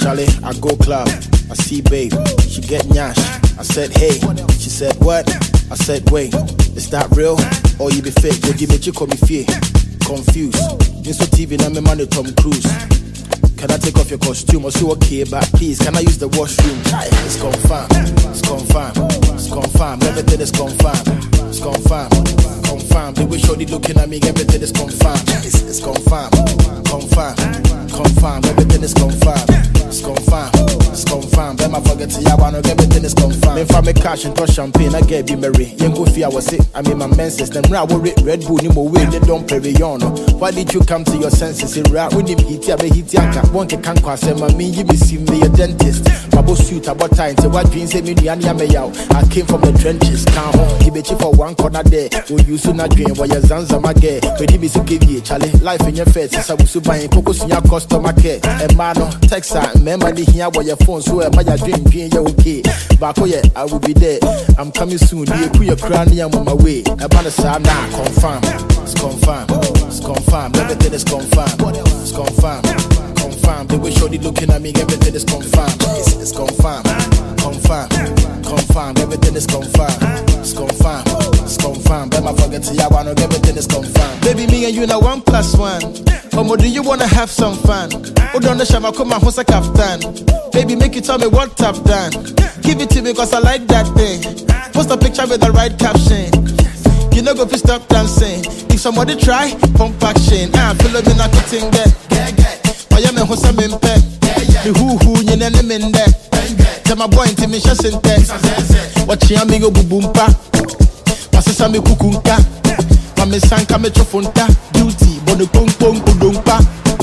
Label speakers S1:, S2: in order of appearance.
S1: Charlie, I go club, I see babe, she get nyash. I said hey, she said what? I said wait, is that real? Or you be fake? You give me chick on me fear. Confused. This TV now me money Tom Cruise. Can I take off your costume or so okay, but please can I use the washroom? It's confirmed, it's confirmed, it's confirmed, everything is confirmed, it's confirmed, confirmed. The way shorty looking at me, everything is confirmed. It's confirmed, confirmed, confirmed, everything is confirmed, it's confirmed, it's confirmed. Then I forget to ya wanna everything is confirmed. If I make cash and touch champagne, I get be merry. Young go fear was it. I mean my menses, them raw Red Bull, no more way, they don't play on. Why did you come to your senses? It rap with him, hit ya, one can cross him, I mean, you be see me a dentist. Babo suit about time to what dreams me, I came from the trenches, can't home, he bet you for one corner there. Will you soon not dream while your Zanza my gay? But he be so give you, Charlie, life in your face. I was so buying focus in your customer care. And mano, text her, remember the here where your phone, so am I dream, you're okay. But oh yeah, I will be there. I'm coming soon, you put your crown, I'm on my way. About the side now, confirm, it's confirmed, it's confirmed, everything is confirmed, it's confirmed. Confirmed. The way shorty looking at me, everything is confirmed. It's confirmed, confirmed, confirmed. Everything is confirmed. It's confirmed, it's confirmed. But I forget to ya wanna everything is confirmed. Baby, me and you now 1+1. Or do you wanna have some fun? Hold on the shama, come on, what's a kaftan? Baby, make you tell me what I've done. Give it to me cause I like that thing. Post a picture with the right caption. You know go fi stop dancing. If somebody try, pump action. Follow me not to think that. I am a hosa mimpe. The who you nene mende. Tell my boy into me shasente. Watch your amigo bubumpa. Passes me kukunka. Mame sanka me chofunta. Duty, bono pong pong udumpa.